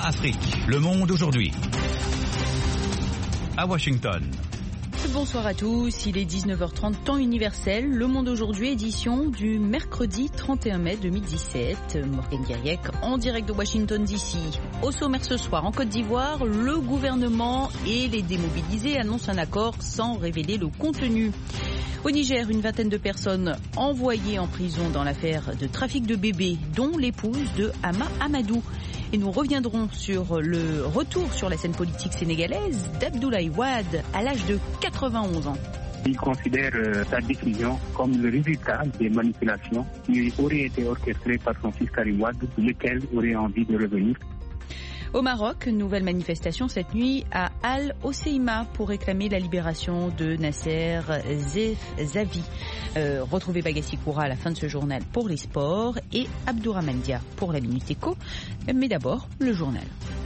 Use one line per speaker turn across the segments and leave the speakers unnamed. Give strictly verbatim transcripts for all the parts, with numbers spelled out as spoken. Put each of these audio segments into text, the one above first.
Afrique. Le monde aujourd'hui. À Washington.
Bonsoir à tous, il est dix-neuf heures trente, temps universel. Le Monde aujourd'hui, édition du mercredi trente et un mai deux mille dix-sept. Morgane Guiriec en direct de Washington D C. Au sommaire ce soir, en Côte d'Ivoire, le gouvernement et les démobilisés annoncent un accord sans révéler le contenu. Au Niger, une vingtaine de personnes envoyées en prison dans l'affaire de trafic de bébés, dont l'épouse de Hama Amadou. Et nous reviendrons sur le retour sur la scène politique sénégalaise d'Abdoulaye Wade à l'âge de quatre-vingt-onze ans.
Il considère euh, sa décision comme le résultat des manipulations qui auraient été orchestrées par son fils Karim Wade, lequel aurait envie de revenir.
Au Maroc, nouvelle manifestation cette nuit à Al Hoceima pour réclamer la libération de Nasser Zavi. Euh, retrouvez Bagassi Koura à la fin de ce journal pour les sports et Abdourahmane Dia pour la Minute Éco. Mais d'abord, le journal.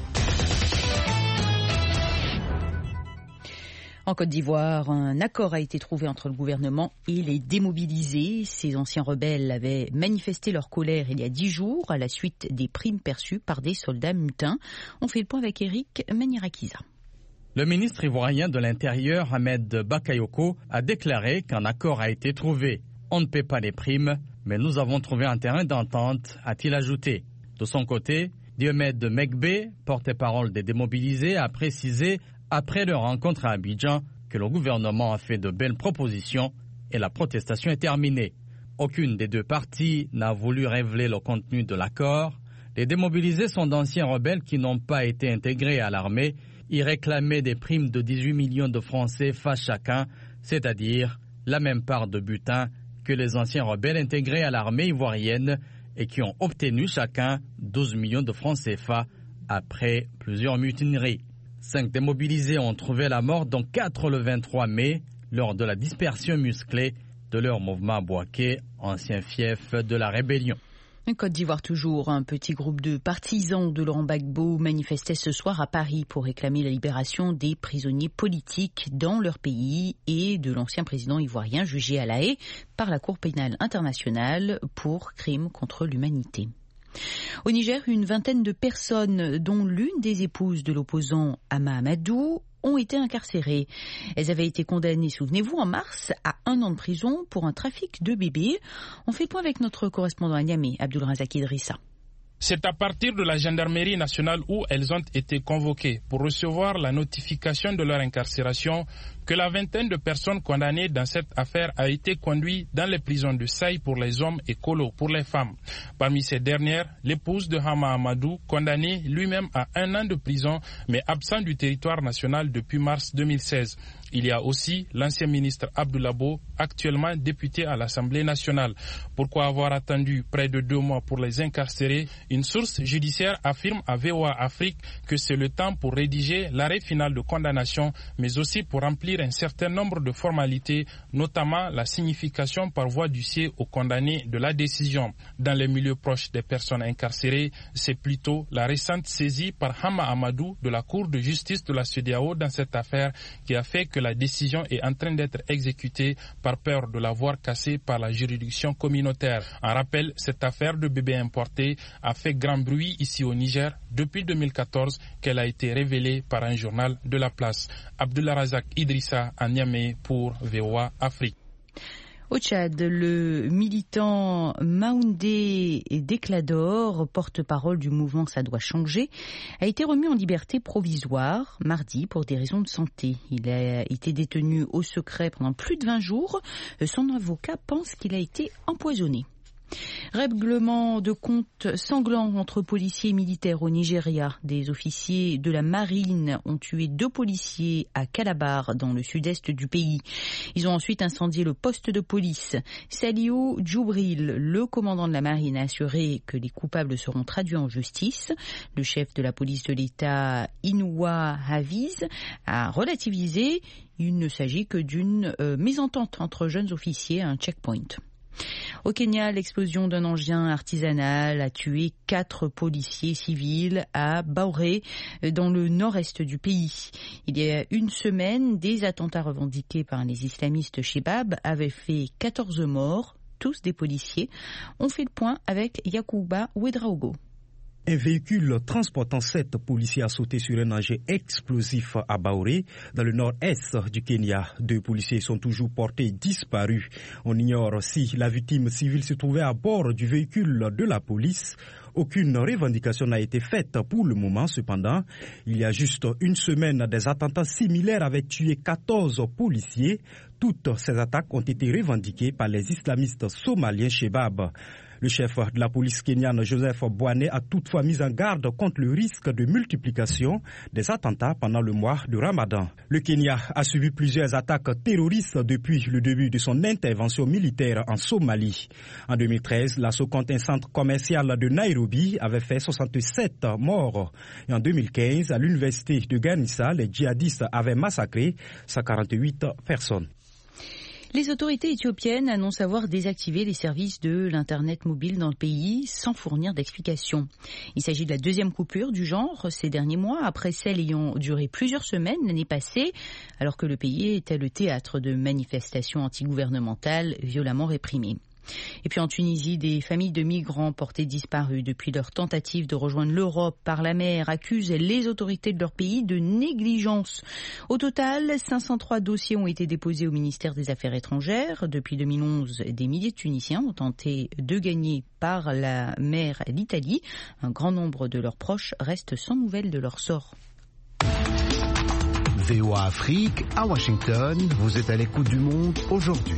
En Côte d'Ivoire, un accord a été trouvé entre le gouvernement et les démobilisés. Ces anciens rebelles avaient manifesté leur colère il y a dix jours à la suite des primes perçues par des soldats mutins. On fait le point avec Eric Manirakiza.
Le ministre ivoirien de l'Intérieur, Ahmed Bakayoko, a déclaré qu'un accord a été trouvé. On ne paie pas les primes, mais nous avons trouvé un terrain d'entente, a-t-il ajouté. De son côté, Diomed Megbe, porte-parole des démobilisés, a précisé après leur rencontre à Abidjan que le gouvernement a fait de belles propositions et la protestation est terminée. Aucune des deux parties n'a voulu révéler le contenu de l'accord. Les démobilisés sont d'anciens rebelles qui n'ont pas été intégrés à l'armée. Ils réclamaient des primes de dix-huit millions de francs C F A chacun, c'est-à-dire la même part de butin que les anciens rebelles intégrés à l'armée ivoirienne et qui ont obtenu chacun douze millions de francs C F A après plusieurs mutineries. Cinq démobilisés ont trouvé la mort, dont quatre le vingt-trois mai, lors de la dispersion musclée de leur mouvement Bouaké, ancien fief de la rébellion.
En Côte d'Ivoire toujours, un petit groupe de partisans de Laurent Gbagbo manifestait ce soir à Paris pour réclamer la libération des prisonniers politiques dans leur pays et de l'ancien président ivoirien jugé à La Haye par la Cour pénale internationale pour crimes contre l'humanité. Au Niger, une vingtaine de personnes, dont l'une des épouses de l'opposant Hama Amadou, ont été incarcérées. Elles avaient été condamnées, souvenez-vous, en mars à un an de prison pour un trafic de bébés. On fait le point avec notre correspondant à Niamey, Abdulrazak Idrissa.
C'est à partir de la gendarmerie nationale où elles ont été convoquées pour recevoir la notification de leur incarcération que la vingtaine de personnes condamnées dans cette affaire a été conduite dans les prisons de Saï pour les hommes et Kolo pour les femmes. Parmi ces dernières, l'épouse de Hama Amadou, condamné lui-même à un an de prison mais absent du territoire national depuis mars deux mille seize. Il y a aussi l'ancien ministre Abdoulabo, actuellement député à l'Assemblée nationale. Pourquoi avoir attendu près de deux mois pour les incarcérer? Une source judiciaire affirme à V O A Afrique que c'est le temps pour rédiger l'arrêt final de condamnation, mais aussi pour remplir un certain nombre de formalités, notamment la signification par voie d'huissier aux condamnés de la décision. Dans les milieux proches des personnes incarcérées, c'est plutôt la récente saisie par Hama Amadou de la Cour de justice de la CEDEAO dans cette affaire qui a fait que la décision est en train d'être exécutée par peur de la voir cassée par la juridiction communautaire. En rappel, cette affaire de bébés importés a fait grand bruit ici au Niger depuis deux mille quatorze qu'elle a été révélée par un journal de la place. Abdulrazak Idrissa à Niamey pour V O A Afrique.
Au Tchad, le militant Maoundé Deklador, porte-parole du mouvement Ça doit changer, a été remis en liberté provisoire mardi pour des raisons de santé. Il a été détenu au secret pendant plus de vingt jours. Son avocat pense qu'il a été empoisonné. Règlement de compte sanglant entre policiers et militaires au Nigeria. Des officiers de la marine ont tué deux policiers à Calabar, dans le sud-est du pays. Ils ont ensuite incendié le poste de police. Saliou Djoubril, le commandant de la marine, a assuré que les coupables seront traduits en justice. Le chef de la police de l'État, Inoua Hafiz, a relativisé. Il ne s'agit que d'une euh, mésentente entre jeunes officiers à un checkpoint. Au Kenya, l'explosion d'un engin artisanal a tué quatre policiers civils à Bauré, dans le nord-est du pays. Il y a une semaine, des attentats revendiqués par les islamistes Shebab avaient fait quatorze morts, tous des policiers. On fait le point avec Yacouba Ouedraogo.
Un véhicule transportant sept policiers a sauté sur un engin explosif à Baoré, dans le nord-est du Kenya. Deux policiers sont toujours portés disparus. On ignore si la victime civile se trouvait à bord du véhicule de la police. Aucune revendication n'a été faite pour le moment. Cependant, il y a juste une semaine, des attentats similaires avaient tué quatorze policiers. Toutes ces attaques ont été revendiquées par les islamistes somaliens Shebab. Le chef de la police kenyane, Joseph Boané, a toutefois mis en garde contre le risque de multiplication des attentats pendant le mois de Ramadan. Le Kenya a subi plusieurs attaques terroristes depuis le début de son intervention militaire en Somalie. En deux mille treize, l'assaut contre un centre commercial de Nairobi avait fait soixante-sept morts. Et en deux mille quinze, à l'université de Garissa, les djihadistes avaient massacré cent quarante-huit personnes.
Les autorités éthiopiennes annoncent avoir désactivé les services de l'Internet mobile dans le pays sans fournir d'explications. Il s'agit de la deuxième coupure du genre ces derniers mois, après celle ayant duré plusieurs semaines l'année passée, alors que le pays était le théâtre de manifestations antigouvernementales violemment réprimées. Et puis en Tunisie, des familles de migrants portés disparus depuis leur tentative de rejoindre l'Europe par la mer accusent les autorités de leur pays de négligence. Au total, cinq cent trois dossiers ont été déposés au ministère des Affaires étrangères. Depuis deux mille onze, des milliers de Tunisiens ont tenté de gagner par la mer l'Italie. Un grand nombre de leurs proches restent sans nouvelles de leur sort.
V O A Afrique, à Washington, vous êtes à l'écoute du monde aujourd'hui.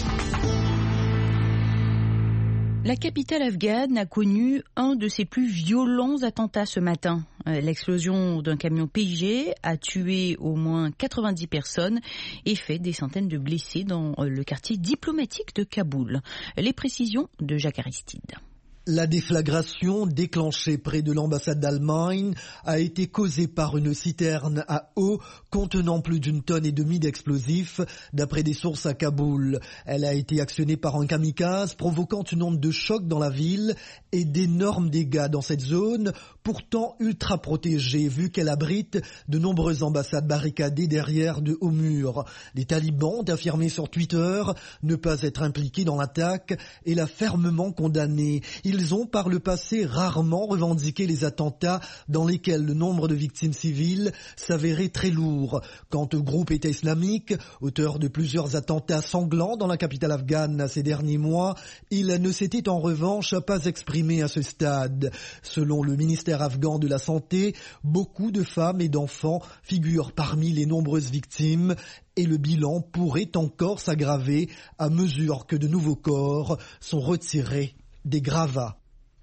La capitale afghane a connu un de ses plus violents attentats ce matin. L'explosion d'un camion P I G a tué au moins quatre-vingt-dix personnes et fait des centaines de blessés dans le quartier diplomatique de Kaboul. Les précisions de Jacques Aristide.
La déflagration déclenchée près de l'ambassade d'Allemagne a été causée par une citerne à eau contenant plus d'une tonne et demie d'explosifs, d'après des sources à Kaboul. Elle a été actionnée par un kamikaze, provoquant une onde de choc dans la ville et d'énormes dégâts dans cette zone, pourtant ultra protégée, vu qu'elle abrite de nombreuses ambassades barricadées derrière de hauts murs. Les talibans ont affirmé sur Twitter ne pas être impliqués dans l'attaque et l'a fermement condamnée. Ils ont par le passé rarement revendiqué les attentats dans lesquels le nombre de victimes civiles s'avérait très lourd. Quant au groupe État islamique, auteur de plusieurs attentats sanglants dans la capitale afghane ces derniers mois, il ne s'était en revanche pas exprimé à ce stade. Selon le ministère afghan de la Santé, beaucoup de femmes et d'enfants figurent parmi les nombreuses victimes et le bilan pourrait encore s'aggraver à mesure que de nouveaux corps sont retirés des gravats.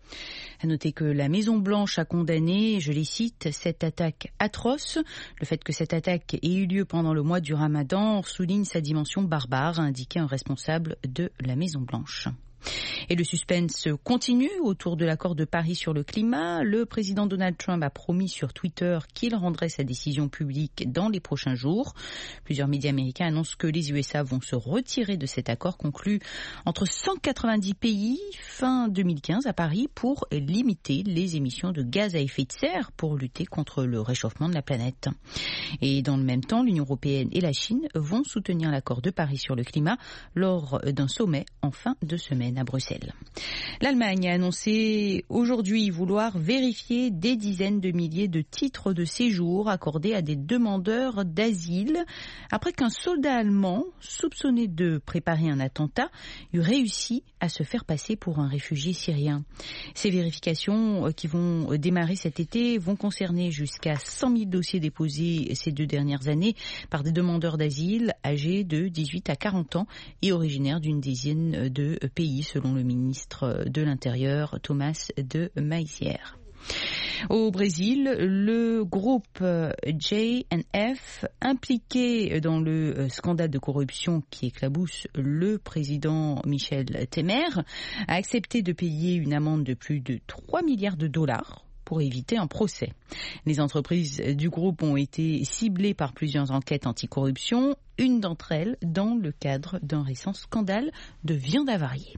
À noter que la Maison-Blanche a condamné, je les cite, cette attaque atroce. Le fait que cette attaque ait eu lieu pendant le mois du Ramadan souligne sa dimension barbare, a indiqué un responsable de la Maison-Blanche. Et le suspense continue autour de l'accord de Paris sur le climat. Le président Donald Trump a promis sur Twitter qu'il rendrait sa décision publique dans les prochains jours. Plusieurs médias américains annoncent que les U S A vont se retirer de cet accord conclu entre cent quatre-vingt-dix pays fin deux mille quinze à Paris pour limiter les émissions de gaz à effet de serre pour lutter contre le réchauffement de la planète. Et dans le même temps, l'Union européenne et la Chine vont soutenir l'accord de Paris sur le climat lors d'un sommet en fin de semaine à Bruxelles. L'Allemagne a annoncé aujourd'hui vouloir vérifier des dizaines de milliers de titres de séjour accordés à des demandeurs d'asile après qu'un soldat allemand soupçonné de préparer un attentat eut réussi à se faire passer pour un réfugié syrien. Ces vérifications qui vont démarrer cet été vont concerner jusqu'à cent mille dossiers déposés ces deux dernières années par des demandeurs d'asile âgés de dix-huit à quarante ans et originaires d'une dizaine de pays, selon le ministre de l'Intérieur, Thomas de Maizière. Au Brésil, le groupe J N F, impliqué dans le scandale de corruption qui éclabousse le président Michel Temer, a accepté de payer une amende de plus de trois milliards de dollars pour éviter un procès. Les entreprises du groupe ont été ciblées par plusieurs enquêtes anticorruption, une d'entre elles dans le cadre d'un récent scandale de viande avariée.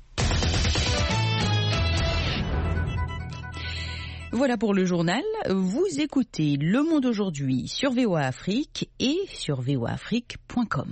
Voilà pour le journal. Vous écoutez Le Monde aujourd'hui sur V O A Afrique et sur v o a afrique point com.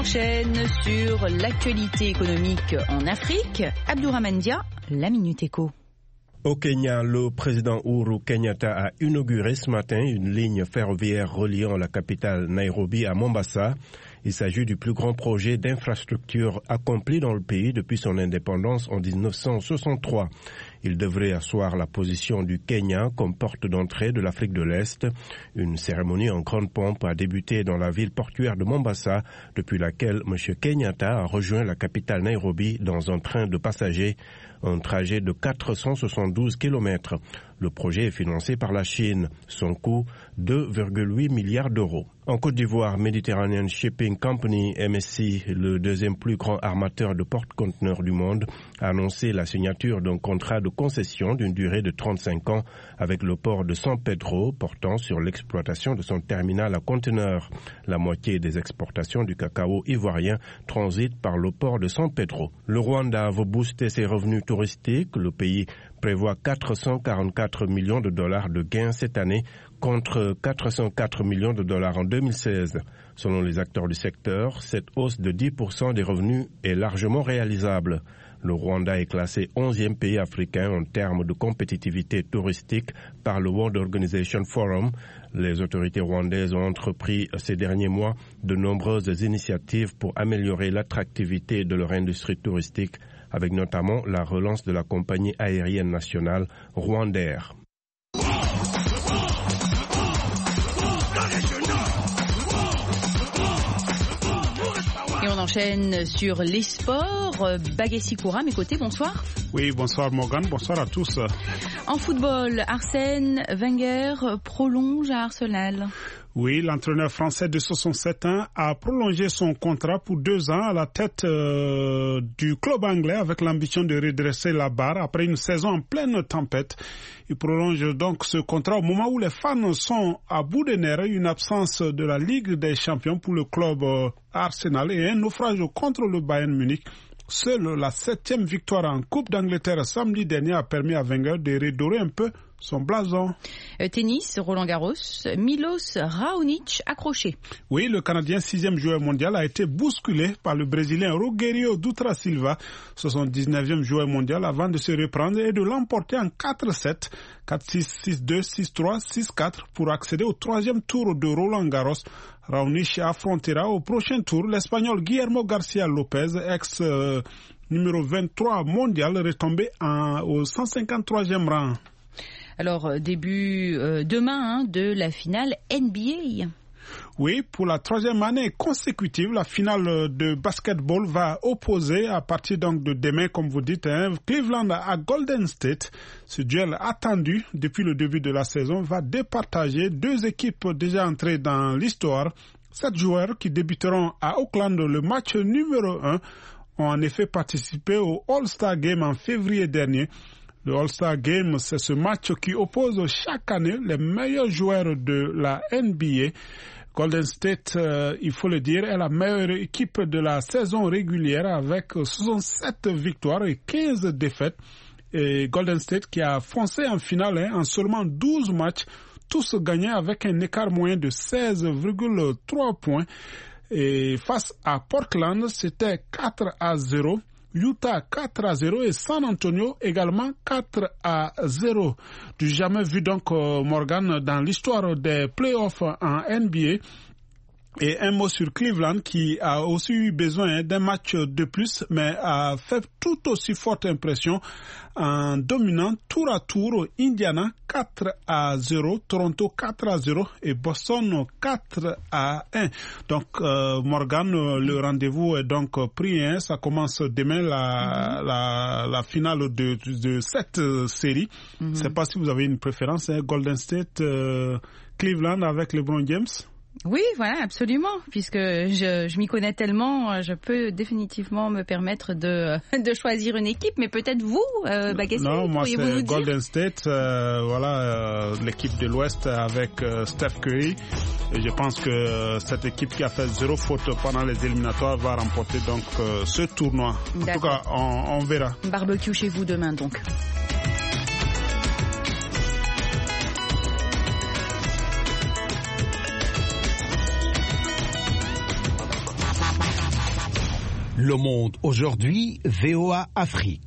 enchaîne sur l'actualité économique en Afrique. Abdourahmane Dia, la Minute Éco.
Au Kenya, le président Uhuru Kenyatta a inauguré ce matin une ligne ferroviaire reliant la capitale Nairobi à Mombasa. Il s'agit du plus grand projet d'infrastructure accompli dans le pays depuis son indépendance en dix-neuf cent soixante-trois. Il devrait asseoir la position du Kenya comme porte d'entrée de l'Afrique de l'Est. Une cérémonie en grande pompe a débuté dans la ville portuaire de Mombasa, depuis laquelle M. Kenyatta a rejoint la capitale Nairobi dans un train de passagers, un trajet de quatre cent soixante-douze kilomètres. Le projet est financé par la Chine. Son coût, deux virgule huit milliards d'euros. En Côte d'Ivoire, Mediterranean Shipping Company, M S C, le deuxième plus grand armateur de porte-conteneurs du monde, a annoncé la signature d'un contrat de concession d'une durée de trente-cinq ans avec le port de San Pedro, portant sur l'exploitation de son terminal à conteneurs. La moitié des exportations du cacao ivoirien transitent par le port de San Pedro. Le Rwanda veut booster ses revenus touristiques. Le pays prévoit quatre cent quarante-quatre millions de dollars de gains cette année contre quatre cent quatre millions de dollars en deux mille seize. Selon les acteurs du secteur, cette hausse de dix pour cent des revenus est largement réalisable. Le Rwanda est classé onzième pays africain en termes de compétitivité touristique par le World Organization Forum. Les autorités rwandaises ont entrepris ces derniers mois de nombreuses initiatives pour améliorer l'attractivité de leur industrie touristique, avec notamment la relance de la compagnie aérienne nationale Rwandair.
Et on enchaîne sur les sports. Bagessi Koura, à mes côtés, bonsoir.
Oui, bonsoir Morgane, bonsoir à tous.
En football, Arsène Wenger prolonge à Arsenal.
Oui, l'entraîneur français de soixante-sept ans a prolongé son contrat pour deux ans à la tête euh, du club anglais avec l'ambition de redresser la barre après une saison en pleine tempête. Il prolonge donc ce contrat au moment où les fans sont à bout de nerfs, une absence de la Ligue des Champions pour le club euh, Arsenal et un naufrage contre le Bayern Munich. Seule la septième victoire en Coupe d'Angleterre samedi dernier a permis à Wenger de redorer un peu son blason.
Euh, tennis, Roland Garros, Milos Raonic accroché.
Oui, le Canadien sixième joueur mondial a été bousculé par le Brésilien Rogerio Dutra Silva, soixante-dix-neuvième joueur mondial, avant de se reprendre et de l'emporter en quatre sept, quatre six, six deux, six trois, six quatre pour accéder au troisième tour de Roland Garros. Raonic affrontera au prochain tour l'Espagnol Guillermo Garcia Lopez, ex euh, numéro vingt-trois mondial, retombé en, au cent cinquante-troisième rang.
Alors, début euh, demain hein, de la finale N B A.
Oui, pour la troisième année consécutive, la finale de basketball va opposer à partir donc de demain, comme vous dites, hein, Cleveland à Golden State. Ce duel attendu depuis le début de la saison va départager deux équipes déjà entrées dans l'histoire. Sept joueurs qui débuteront à Oakland le match numéro un ont en effet participé au All-Star Game en février dernier. Le All-Star Game, c'est ce match qui oppose chaque année les meilleurs joueurs de la N B A. Golden State, euh, il faut le dire, est la meilleure équipe de la saison régulière avec soixante-sept victoires et quinze défaites. Et Golden State qui a foncé en finale hein, en seulement douze matchs, tous gagnés avec un écart moyen de seize virgule trois points. Et face à Portland, c'était quatre à zéro. Utah quatre à zéro et San Antonio également quatre à zéro. Du jamais vu donc euh, Morgan dans l'histoire des playoffs en N B A. Et un mot sur Cleveland qui a aussi eu besoin d'un match de plus, mais a fait tout aussi forte impression en dominant tour à tour Indiana quatre à zéro, Toronto quatre à zéro et Boston quatre à un. Donc euh, Morgan, le rendez-vous est donc pris, hein. Ça commence demain la, mm-hmm. la, la finale de, de cette série. Mm-hmm. Je ne sais pas si vous avez une préférence, hein, Golden State, euh, Cleveland avec LeBron James.
Oui, voilà, absolument, puisque je, je m'y connais tellement, je peux définitivement me permettre de, de choisir une équipe, mais peut-être vous, euh, Bagassi,
non, moi
c'est
Golden State, euh, voilà, euh, l'équipe de l'Ouest avec euh, Steph Curry. Et je pense que euh, cette équipe qui a fait zéro faute pendant les éliminatoires va remporter donc euh, ce tournoi. En D'accord. tout cas, on, on verra.
Barbecue chez vous demain, donc.
Le Monde aujourd'hui, V O A Afrique.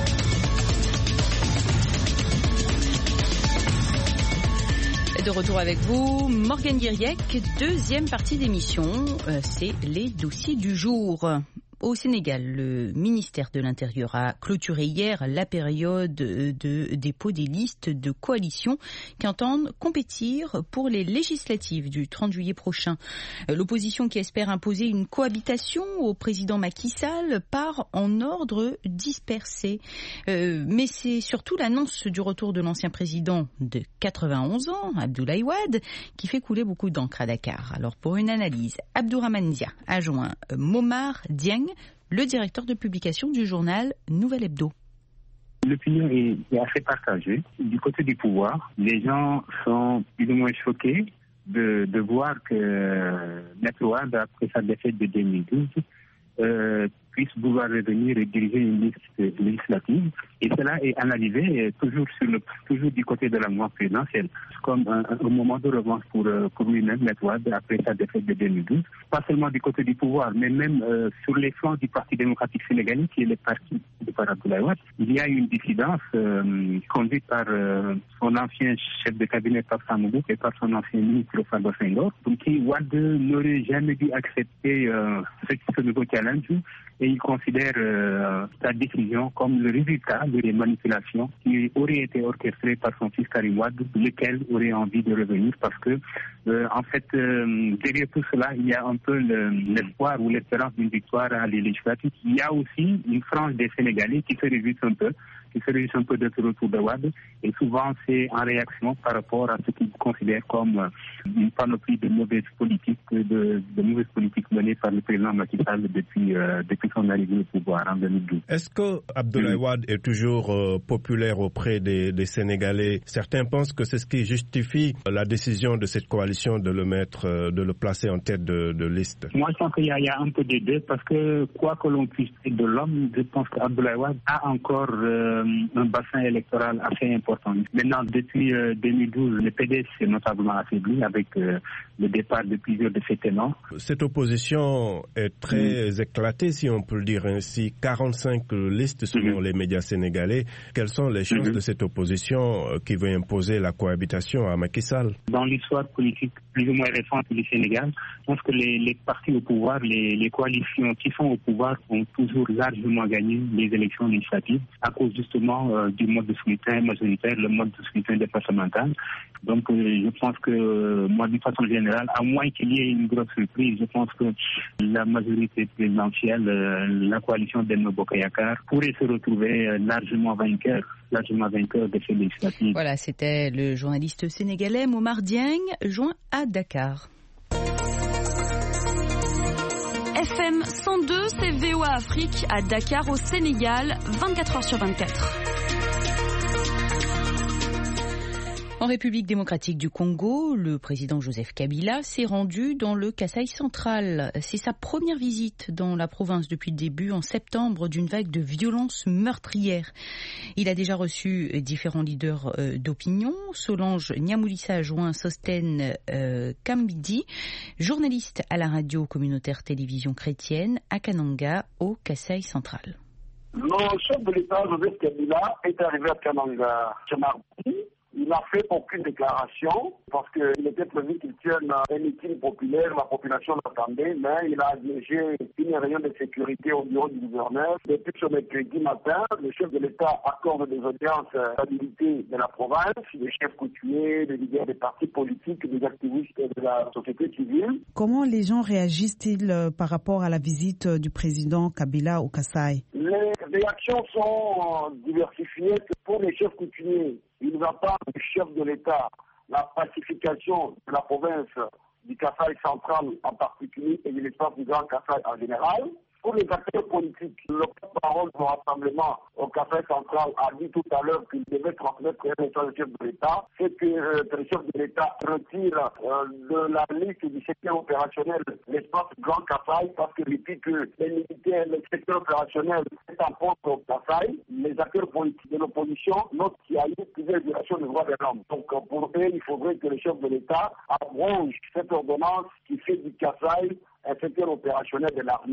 De retour avec vous, Morgane Guiriec, deuxième partie d'émission, euh, c'est les dossiers du jour. Au Sénégal, le ministère de l'Intérieur a clôturé hier la période de dépôt des listes de coalition qui entendent compétir pour les législatives du trente juillet prochain. L'opposition qui espère imposer une cohabitation au président Macky Sall part en ordre dispersé. Euh, mais c'est surtout l'annonce du retour de l'ancien président de quatre-vingt-onze ans, Abdoulaye Wade, qui fait couler beaucoup d'encre à Dakar. Alors pour une analyse, Abdourahmane Dia a joint Momar Dieng, le directeur de publication du journal Nouvel Hebdo.
L'opinion est, est assez partagée. Du côté du pouvoir, les gens sont plus ou moins choqués de, de voir que Maître Wade, après sa défaite de deux mille douze, euh, puisse vouloir revenir et diriger une liste législative. Et cela est analysé toujours, sur le, toujours du côté de la mouvance présidentielle, comme un, un moment de revanche pour, pour lui-même, Maître Wade, après sa défaite de deux mille douze. Pas seulement du côté du pouvoir, mais même euh, sur les flancs du Parti démocratique sénégalais, qui est le parti de par Abdoulaye Wade. Il y a une dissidence euh, conduite par euh, son ancien chef de cabinet, Pape Samoubou, et par son ancien ministre, Farba Senghor, qui Wade n'aurait jamais dû accepter euh, ce, ce nouveau challenge. Et il considère euh, sa décision comme le résultat des manipulations qui auraient été orchestrées par son fils Karim Wade, lequel aurait envie de revenir parce que, euh, en fait, euh, derrière tout cela, il y a un peu le, l'espoir ou l'espérance d'une victoire à les législatives. Il y a aussi une frange des Sénégalais qui se réjouissent un peu, qui se réjouissent un peu de ce retour de Wade, et souvent c'est en réaction par rapport à ce qu'ils considèrent comme une panoplie de mauvaises politiques, de, de mauvaises politiques menées par le président Macky Sall depuis, euh, depuis son arrivée au pouvoir en deux mille douze.
Est-ce que Abdoulaye Wade est toujours euh, populaire auprès des, des Sénégalais? Certains pensent que c'est ce qui justifie la décision de cette coalition de le mettre, euh, de le placer en tête de, de liste.
Moi, je pense qu'il y a, il y a un peu des deux, parce que quoi que l'on puisse dire de l'homme, je pense qu'Abdoulaye Wade a encore euh, un bassin électoral assez important. Maintenant, depuis euh, deux mille douze, le P D S s'est notablement affaibli avec euh, le départ de plusieurs de ses tenants.
Cette opposition est très mmh. éclatée, si on peut le dire ainsi. quarante-cinq listes selon mmh. les médias sénégalais. Quelles sont les chances mmh. de cette opposition qui veut imposer la cohabitation à Macky Sall?
Dans l'histoire politique plus ou moins récente du Sénégal, je pense que les, les partis au pouvoir, les, les coalitions qui sont au pouvoir ont toujours largement gagné les élections législatives à cause justement euh, du mode de scrutin majoritaire, le mode de scrutin départemental. Donc euh, je pense que euh, moi, d'une façon générale, à moins qu'il y ait une grosse surprise, je pense que la majorité présidentielle, euh, la coalition d'Enno Bokk Yakaar pourrait se retrouver euh, largement vainqueur. largement vainqueur de ces législatives.
Voilà, c'était le journaliste sénégalais Momar Dieng, joint à Dakar.
F M cent deux, c'est V O A Afrique à Dakar au Sénégal, vingt-quatre heures sur vingt-quatre.
En République démocratique du Congo, le président Joseph Kabila s'est rendu dans le Kasaï central. C'est sa première visite dans la province depuis le début, en septembre, d'une vague de violences meurtrières. Il a déjà reçu différents leaders d'opinion. Solange Niamoulissa a joint Sosten euh, Kambidi, journaliste à la radio communautaire télévision chrétienne à Kananga, au Kasaï central.
Le chef de l'État, Joseph Kabila, est arrivé à Kananga ce mardi. Il n'a fait aucune déclaration parce qu'il était prévu qu'il tienne un meeting populaire, la population l'attendait, mais il a dirigé une réunion de sécurité au bureau du gouverneur. Depuis ce mercredi matin, le chef de l'État accorde des audiences à l'habilité de la province, des chefs coutumiers, des leaders des partis politiques, des activistes de la société civile.
Comment les gens réagissent-ils par rapport à la visite du président Kabila au Kasaï?
Les réactions sont diversifiées. Pour les chefs coutumiers, il va pas du chef de l'État, la pacification de la province du Kasaï central en particulier et de l'espace du Grand Kasaï en général. Pour les acteurs politiques, le porte-parole du rassemblement au Kasaï central a dit tout à l'heure qu'il devait transmettre un message au chef de l'État. C'est que euh, le chef de l'État retire euh, de la liste du secteur opérationnel l'espace Grand Kasaï parce que depuis que les militaires, le secteur opérationnel est en poste au Kasaï, les acteurs politiques de l'opposition notent qu'il y a eu plusieurs violations des droits de l'homme. Donc pour eux, il faudrait que le chef de l'État abroge cette ordonnance qui fait du Kasaï un secteur opérationnel de l'armée.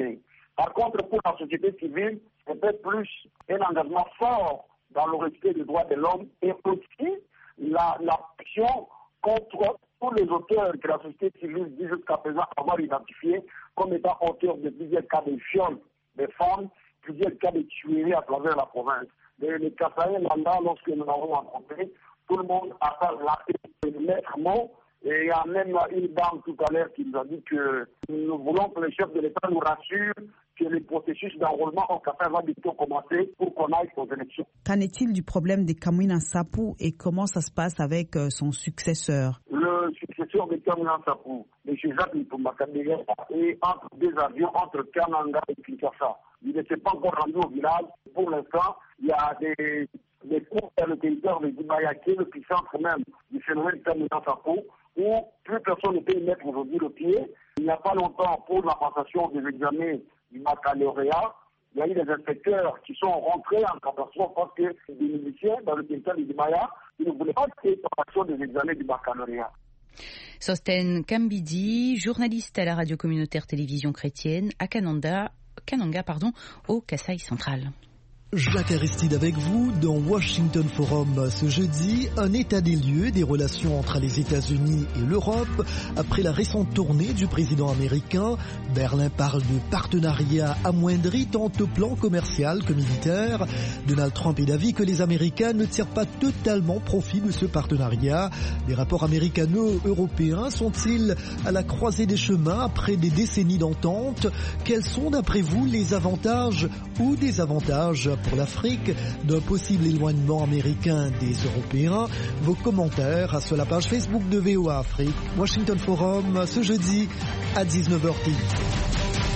Par contre, pour la société civile, c'est peut-être plus un engagement fort dans le respect des droits de l'homme et aussi la, la pression contre tous les auteurs que la société civile dit jusqu'à présent avoir identifiés comme étant auteurs de plusieurs cas de viol des femmes, plusieurs cas de tueries à travers la province. Les, les Kasaïens Landa, lorsque nous l'avons rencontré, tout le monde a parlé de maître mot. Et il y a même une dame tout à l'heure qui nous a dit que nous voulons que le chef de l'État nous rassure que le processus d'enrôlement au Kasaï va bientôt commencer pour qu'on aille aux élections.
Qu'en est-il du problème de Kamwina Nsapu et comment ça se passe avec son successeur?
Le successeur de Kamwina Nsapu, M. Jacques Ntombakandega, est entre deux avions, entre Kananga et Kinshasa. Il ne s'est pas encore rendu au village. Pour l'instant, il y a des, des cours dans le territoire de Dibaya, qui est le puissance même du phénomène de Kamwina Nsapu, où plus personne ne peut y mettre aujourd'hui le pied. Il n'y a pas longtemps, pour la passation des examens du baccalauréat, il y a eu des inspecteurs qui sont rentrés en catastrophe parce que des miliciens dans le territoire de Dibaya, ils ne voulaient pas faire la passation des examens du baccalauréat.
Sosten Kambidi, journaliste à la radio communautaire télévision chrétienne à Kananga, Kananga pardon, au Kasaï central.
Jacques Aristide avec vous dans Washington Forum ce jeudi, un état des lieux des relations entre les États-Unis et l'Europe après la récente tournée du président américain. Berlin parle de partenariat amoindri tant au plan commercial que militaire. Donald Trump est d'avis que les Américains ne tirent pas totalement profit de ce partenariat. Les rapports américano-européens sont-ils à la croisée des chemins après des décennies d'entente? Quels sont d'après vous les avantages ou désavantages pour l'Afrique d'un possible éloignement américain des Européens? Vos commentaires sur la page Facebook de V O A Afrique. Washington Forum ce jeudi à dix-neuf heures T I.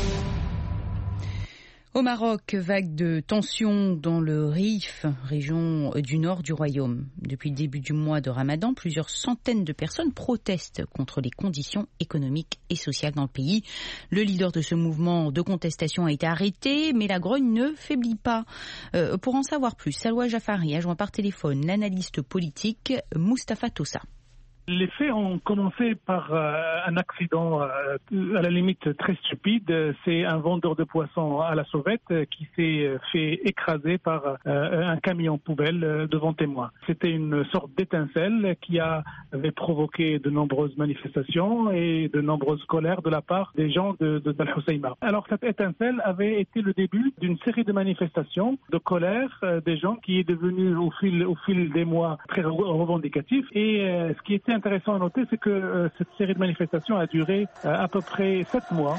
Au Maroc, vague de tensions dans le Rif, région du nord du royaume. Depuis le début du mois de Ramadan, plusieurs centaines de personnes protestent contre les conditions économiques et sociales dans le pays. Le leader de ce mouvement de contestation a été arrêté, mais la grogne ne faiblit pas. Euh, pour en savoir plus, Salwa Jafari a joint par téléphone l'analyste politique Mustapha Tossa.
Les faits ont commencé par euh, un accident euh, à la limite très stupide. C'est un vendeur de poissons à la sauvette euh, qui s'est fait écraser par euh, un camion poubelle euh, devant témoins. C'était une sorte d'étincelle qui a, avait provoqué de nombreuses manifestations et de nombreuses colères de la part des gens de, de Al Hoceima. Alors cette étincelle avait été le début d'une série de manifestations, de colère euh, des gens qui est devenu au fil, au fil des mois très revendicatif. Et euh, ce qui était intéressant à noter, c'est que euh, cette série de manifestations a duré euh, à peu près sept mois.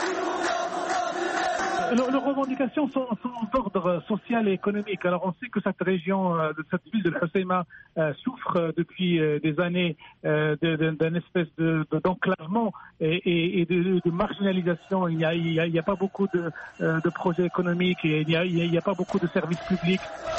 Alors, les revendications sont, sont d'ordre social et économique. Alors, on sait que cette région, euh, de cette ville de Hoceima, euh, souffre euh, depuis euh, des années euh, d'un espèce de, de, d'enclavement et, et, et de, de marginalisation. Il n'y a, il y a, il y a pas beaucoup de, euh, de projets économiques et il n'y a, il y a pas beaucoup de services publics.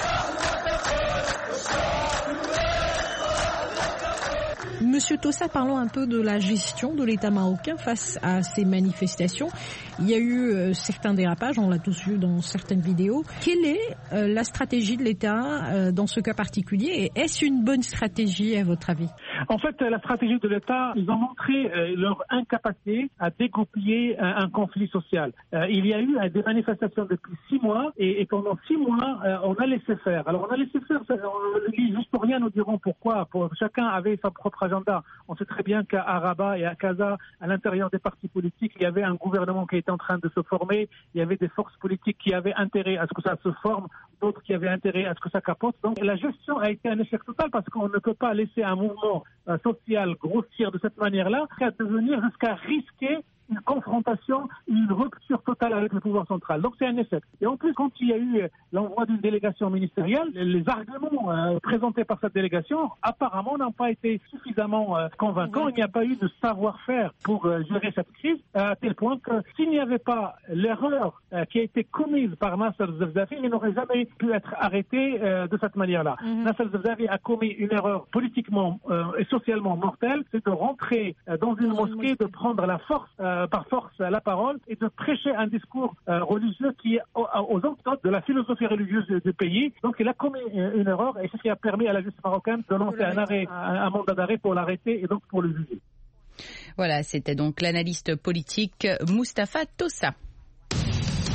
Monsieur Tossa, parlons un peu de la gestion de l'État marocain face à ces manifestations. Il y a eu euh, certains dérapages, on l'a tous vu dans certaines vidéos. Quelle est euh, la stratégie de l'État euh, dans ce cas particulier et est-ce une bonne stratégie à votre avis?
En fait, la stratégie de l'État, ils ont montré euh, leur incapacité à dégoupiller un, un conflit social. Euh, il y a eu euh, des manifestations depuis six mois et, et pendant six mois, euh, on a laissé faire. Alors, on a laissé faire, les historiens nous diront pourquoi. Pour, chacun avait sa propre agenda. On sait très bien qu'à Rabat et à Casa, à l'intérieur des partis politiques, il y avait un gouvernement qui était en train de se former. Il y avait des forces politiques qui avaient intérêt à ce que ça se forme, d'autres qui avaient intérêt à ce que ça capote. Donc, la gestion a été un échec total parce qu'on ne peut pas laisser un mouvement euh, social grossir de cette manière-là, jusqu'à devenir, jusqu'à risquer une confrontation, une rupture totale avec le pouvoir central. Donc c'est un échec. Et en plus, quand il y a eu l'envoi d'une délégation ministérielle, les arguments euh, présentés par cette délégation, apparemment, n'ont pas été suffisamment euh, convaincants. Il n'y a pas eu de savoir-faire pour euh, gérer cette crise, à tel point que s'il n'y avait pas l'erreur euh, qui a été commise par Nasser Zefzafi, il n'aurait jamais pu être arrêté euh, de cette manière-là. Mm-hmm. Nasser Zefzafi a commis une erreur politiquement euh, et socialement mortelle, c'est de rentrer euh, dans une mosquée, de prendre la force euh, par force la parole et de prêcher un discours euh, religieux qui est aux, aux antipodes de la philosophie religieuse du pays. Donc il a commis une, une erreur et c'est ce qui a permis à la justice marocaine de lancer un arrêt, un, un mandat d'arrêt pour l'arrêter et donc pour le juger.
Voilà, c'était donc l'analyste politique Mustapha Tossa.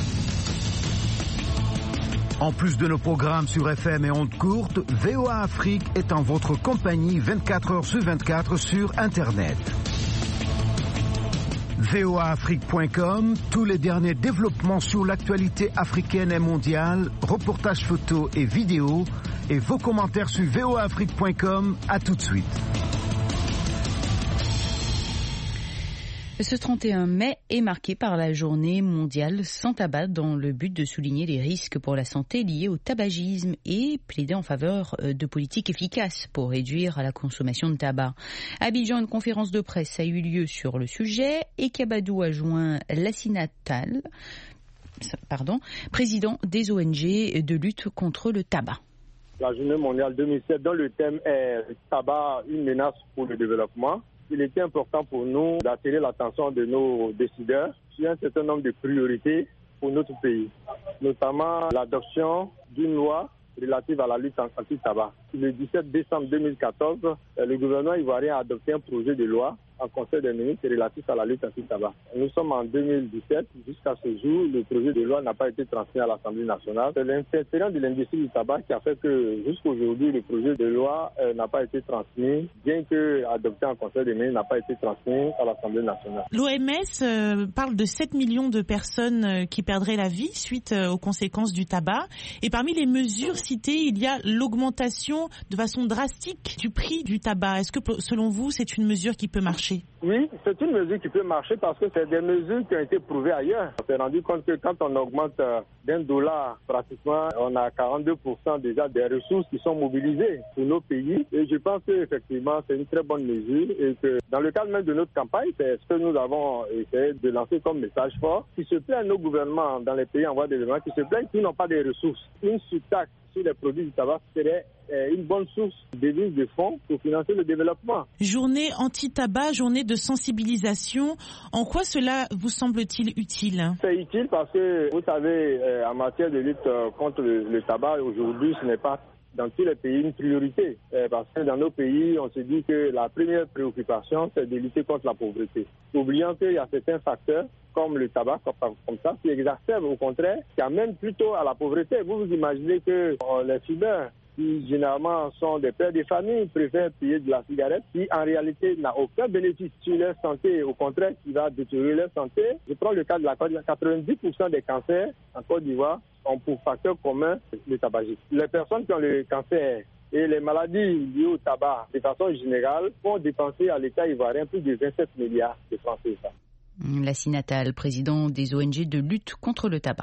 En plus de nos programmes sur F M et ondes courtes, V O A Afrique est en votre compagnie vingt-quatre heures sur vingt-quatre sur Internet. V O A Afrique point com, tous les derniers développements sur l'actualité africaine et mondiale, reportages photos et vidéos, et vos commentaires sur V O A Afrique point com. À tout de suite.
Ce trente et un mai est marqué par la journée mondiale sans tabac dans le but de souligner les risques pour la santé liés au tabagisme et plaider en faveur de politiques efficaces pour réduire la consommation de tabac. À Abidjan, une conférence de presse a eu lieu sur le sujet et Kabadou a joint Lassina Tall, pardon, président des O N G de lutte contre le tabac.
La journée mondiale deux mille sept, dont le thème est « Tabac, une menace pour le développement ». Il était important pour nous d'attirer l'attention de nos décideurs sur un certain nombre de priorités pour notre pays, notamment l'adoption d'une loi relative à la lutte anti-tabac. Le dix-sept décembre deux mille quatorze, le gouvernement ivoirien a adopté un projet de loi en Conseil des ministres relatif à la lutte anti-tabac. Nous sommes en deux mille dix-sept. Jusqu'à ce jour, le projet de loi n'a pas été transmis à l'Assemblée nationale. C'est l'interférence de l'industrie du tabac qui a fait que jusqu'à aujourd'hui, le projet de loi euh, n'a pas été transmis, bien que adopté en Conseil des ministres n'a pas été transmis à l'Assemblée nationale.
L'O M S euh, parle de sept millions de personnes euh, qui perdraient la vie suite euh, aux conséquences du tabac. Et parmi les mesures citées, il y a l'augmentation de façon drastique du prix du tabac. Est-ce que selon vous, c'est une mesure qui peut marcher?
Oui, c'est une mesure qui peut marcher parce que c'est des mesures qui ont été prouvées ailleurs. On s'est rendu compte que quand on augmente d'un dollar, pratiquement, on a quarante-deux pour cent déjà des ressources qui sont mobilisées pour nos pays. Et je pense qu'effectivement, c'est une très bonne mesure et que dans le cadre même de notre campagne, c'est ce que nous avons essayé de lancer comme message fort, qui se plaignent nos gouvernements dans les pays en voie de développement, qui se plaignent qu'ils n'ont pas de ressources. Une surtaxe sur les produits du tabac serait une bonne source de devises de fonds pour financer le développement.
Journée anti-tabac, journée de sensibilisation. En quoi cela vous semble-t-il utile?
C'est utile parce que, vous savez, en matière de lutte contre le, le tabac, aujourd'hui, ce n'est pas dans tous les pays une priorité. Parce que dans nos pays, on se dit que la première préoccupation, c'est de lutter contre la pauvreté. Oubliant qu'il y a certains facteurs, comme le tabac, comme, comme ça, qui exacerbent au contraire, qui amènent plutôt à la pauvreté. Vous vous imaginez que oh, les fumeurs, qui généralement sont des pères de famille, préfèrent payer de la cigarette, qui en réalité n'a aucun bénéfice sur leur santé, au contraire, qui va détériorer leur santé. Je prends le cas de la Côte d'Ivoire, quatre-vingt-dix pour cent des cancers en Côte d'Ivoire ont pour facteur commun le tabagisme. Les personnes qui ont le cancer et les maladies liées au tabac, de façon générale, font dépenser à l'État ivoirien plus de vingt-sept milliards de francs C F A.
Lassina Tall, président des O N G de lutte contre le tabac.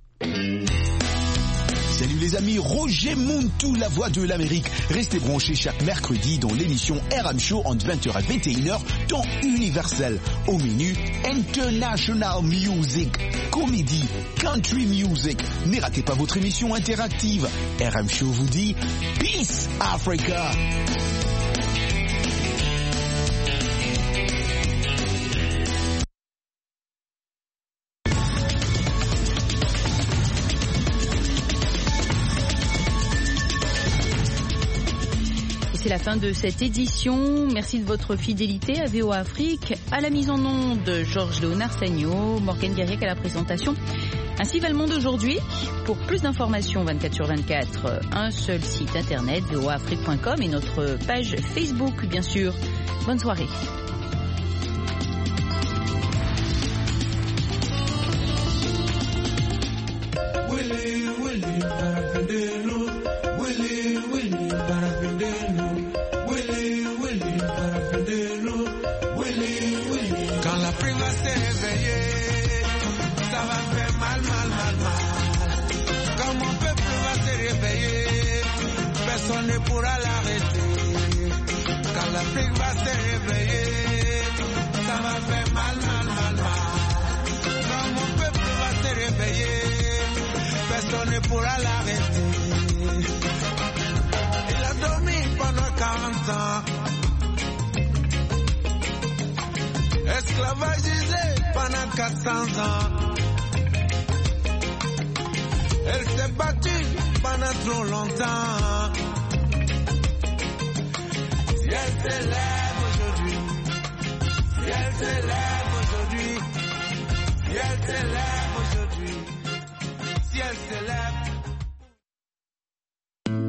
Salut les amis, Roger Montou, la voix de l'Amérique. Restez branchés chaque mercredi dans l'émission R M Show entre vingt heures à vingt et une heures, temps universel. Au menu, International Music, comédie, country music. Ne ratez pas votre émission interactive. R M Show vous dit Peace Africa.
C'est la fin de cette édition. Merci de votre fidélité à V O A Afrique. À la mise en onde, Georges Léonard Sagno, Morgane Guériec à la présentation. Ainsi va le monde aujourd'hui. Pour plus d'informations vingt-quatre sur vingt-quatre, un seul site internet, V O A Afrique point com et notre page Facebook, bien sûr. Bonne soirée.
Personne ne pourra l'arrêter. Quand l'Afrique va se réveiller, ça va faire mal, mal, mal, mal. Quand mon peuple va se réveiller, personne ne pourra l'arrêter. Il a dormi pendant quarante ans, esclavagisé pendant quatre cents ans. Elle s'est battue pendant trop longtemps. Si elle se lève aujourd'hui, si elle se lève aujourd'hui, si elle se lève aujourd'hui, si elle se lève